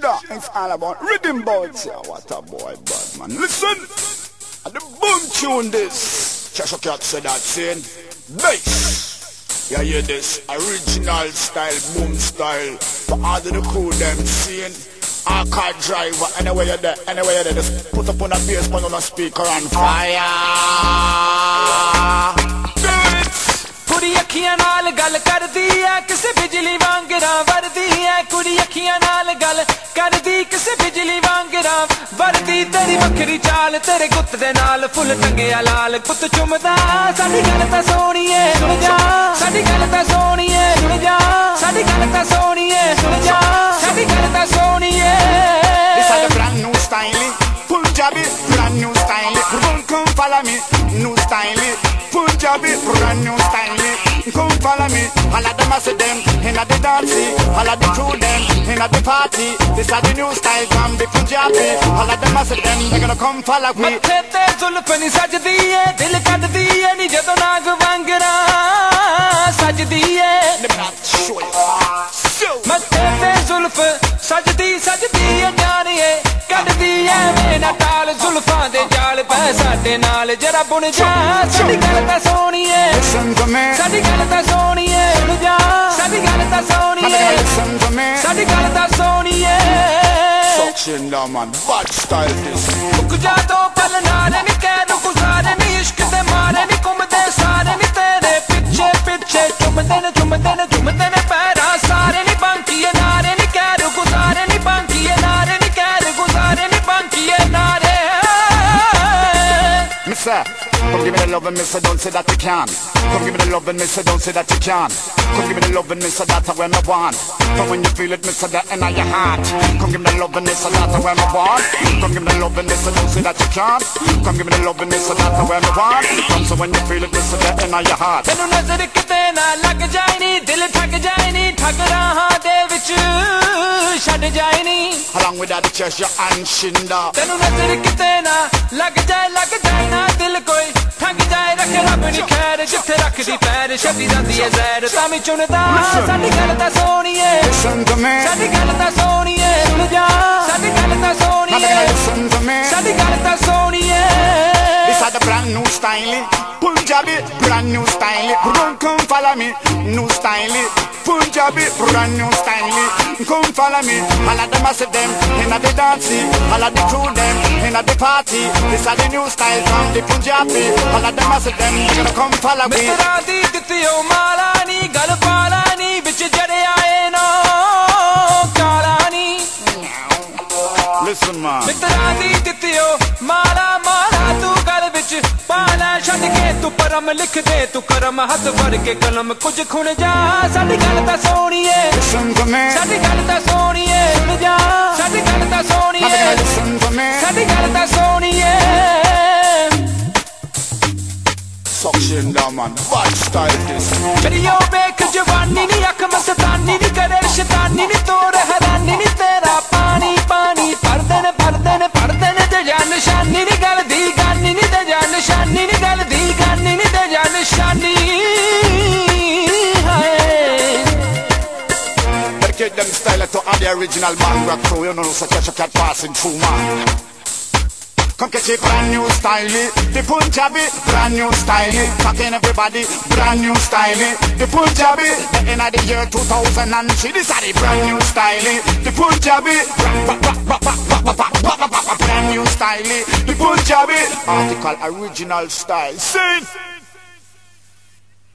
Shida, it's all about rhythm boys. Yeah, what a boy, bad man. Listen, and the boom tune this. Cheshire Cat said that saying, bass. You hear this original style, boom style. For all of the crew them seeing. Our car driver, anywhere you're there, just put up on a bass, put on a speaker and fire. Do it. कुड़ी अखियां नाल गल करदी है किसे बिजली वांगरा वरदी है कुड़ी अखियां नाल गल करदी किसे बिजली वांगरा वरदी तेरी वखरी चाल तेरे गुत्त दे नाल फुल टंगिया लाल पुत चुमदा साडी गल तां सोहणीए सुन जा साडी गल तां सोहणीए सुन जा साडी गल तां सोहणीए सुन जा साडी गल तां सोहणीए This is the brand new style Punjabi brand new style come follow me new style Punjabi brand new style come follow me all of them I see them in the dance all of the crew them in the party this is the new style from the Punjabi all of them I see them they gonna come follow me mathe te zulf ni sajdi hai dil kaddi hai ni jadon naag wangara sajdi hai let me show you mathe te zulf sajdi hai jaaniye kaddi hai mena taal zulfan de jaal pੈ ਸਾਡੇ ਨਾਲ ਜਰਾ ਬੁਣ ਜਾ ਸਾਡੀ ਗੱਲ ਤਾਂ ਸੋਹਣੀਏ listen to me ਸਾਡੀ ਗੱਲ ਤਾਂ ਸੋਹਣੀਏ ਸੁਣ ਜਾ ਸਾਡੀ ਗੱਲ ਤਾਂ ਸੋਹਣੀਏ listen to me ਸਾਡੀ ਗੱਲ ਤਾਂ ਸੋਹਣੀਏ Suction now man bad style this ਮੁੱਕ ਜਾ ਦੋ ਪਲ ਨਾਲੇ ਨੀ ਕਹਿ ਨੂੰ ਗੁਜ਼ਾਰੇ ਨੀ ਇਸ਼ਕ ਦੇ ਮਾਰੇ ਨੀ ਘੁੰਮਦੇ ਸਾਰੇ ਨੀ ਤੇਰੇ ਪਿੱਛੇ ਪਿੱਛੇ ਚੁੰਮਦੇ ਨੇ ਪੈਰਾਂ ਸਾਰੇ ਨੀ ਬਾਂਕੀਏ ਨਾਰੇ ਨੀ ਕਹਿ ਨੂੰ ਗੁਜ਼ਾਰੇ ਨੀ ਬਾਂਕੀਏ ਨਾਰੇ ਨੀ ਕਹਿ ਨੂੰ ਗੁਜ਼ਾਰੇ ਨੀ ਬਾਂਕੀਏ ਨਾਰੇ Mister, come give me the love and mister, don't say that you can. Come give me the love and mister, don't say that you can. Come give me the love and mister, that's when I want. But when you feel it, mister, that in your heart. Come give me the love and mister, that's when I want. Come give me the love and mister, don't say that you can. Come give me the love and mister, that's when I want. Come so when you feel it, mister, that in your heart. ਤੈਨੂੰ ਨਜ਼ਰ ਕਿਤੇ ਨਾ ਲੱਗ ਜਾਏ ਨੀ ਦਿਲ ਠੱਗ ਜਾਏ ਨੀ ਠੱਗ ਰਾਹਾਂ ਦੇ ਵਿੱਚ ਛੱਡ ਜਾਏ ਨੀ Along with that, Cheshire and Shinda. ਤੈਨੂੰ ਨਜ਼ਰ ਕਿਤੇ ਨਾ ਲੱਗ ਜਾਏ ਨਾ ਦਿਲ ਕੋਈ ਠੱਗ ਜਾਏ ਰੱਖ ਰੱਬ ਨੀ ਖੈਰ ਜਿੱਥੇ ਰੱਖਦੀ ਪੈਰ ਛੱਡੀ ਜਾਂਦੀ ਐ ਜ਼ਹਿਰ ਤਾਂ ਵੀ ਚੁਣਦਾ ਸਾਡੀ ਗੱਲ ਤਾਂ ਸੋਹਣੀਏ Listen to me. ਸਾਡੀ ਗੱਲ ਤਾਂ ਸੋਹਣੀਏ ਸੁਣ ਜਾ ਸਾਡੀ ਗੱਲ ਤਾਂ ਸੋਹਣੀਏ Listen to me. ਸਾਡੀ ਗੱਲ ਤਾਂ ਸੋਹਣੀਏ This is the brand new style Punjabi brand new style come follow me new style Punjabi brand new style come follow me all of them I see them in the dance all of the crew them in the party this is the new style from the Punjabi all of them I see them gonna come follow me ਮਿੱਤਰਾਂ ਦੀ ਦਿੱਤੀਓ ਮਾਲਾ ਨੀ ਗੱਲ ਪਾਲਾ ਨੀ ਵਿੱਚ ਜੜਿਆ ਏ ਨੋ ਕਾਲਾ ਨੀ listen man ਮਿੱਤਰਾਂ ਦੀ ਦਿੱਤੀਓ ਮਾਲਾ ਤੂੰ ਗੱਲ ਵਿੱਚ ਪਾਲਾ ਛੱਡ ਕੇ ਤੂੰ ਪਰਮ ਲਿਖ ਦੇ ਤੂੰ ਕਰਮ ਹੱਥ ਫੜ ਕੇ ਕਲਮ ਕੁਝ ਖੁਣ ਜਾ ਸਾਡੀ ਗੱਲ ਤਾਂ ਸੋਹਣੀਏ listen to me ਸਾਡੀ ਗੱਲ ਤਾਂ ਸੋਹਣੀਏ ਸੁਣ ਜਾ ਸਾਡੀ ਗੱਲ ਤਾਂ ਸੋਹਣੀਏ listen to me ਸਾਡੀ ਗੱਲ ਤਾਂ ਸੋਹਣੀਏ Suction down man bad style this ਕਰਿਓ ਵੇਖ ਜਵਾਨੀ ਨੀ ਅੱਖ ਮਸਤਾਨੀ ਨੀ ਕਰੇ ਸ਼ੈਤਾਨੀ ਨੀ ਤੋੜ ਹੈਰਾਨੀ ਨੀ ਤੇਰਾ ਪਾਣੀ ਪਰਦੇ ਨੇ ਤੇ ਜਾਨ ਨਿਸ਼ਾਨੀ ਨੀ ਗੱਲ ਦੀ ਗਾਨੀ ਨੀ ਤੇ ਜਾਨ ਨਿਸ਼ਾਨੀ ਨੀ ਗੱਲ ਦੀ ਗਾਨੀ ਨੀ ਤੇ ਜਾਨ ਨਿਸ਼ਾਨੀ ਹਾਏ dedicate them style to all the original Bangra crew you know such a cat passing through man Come catch a brand new style, the Punjabi brand new style. Fucking everybody, brand new style, the Punjabi. In the year 2003, this is the brand new style, the Punjabi. Brand new style, the Punjabi. Article original style. Sing.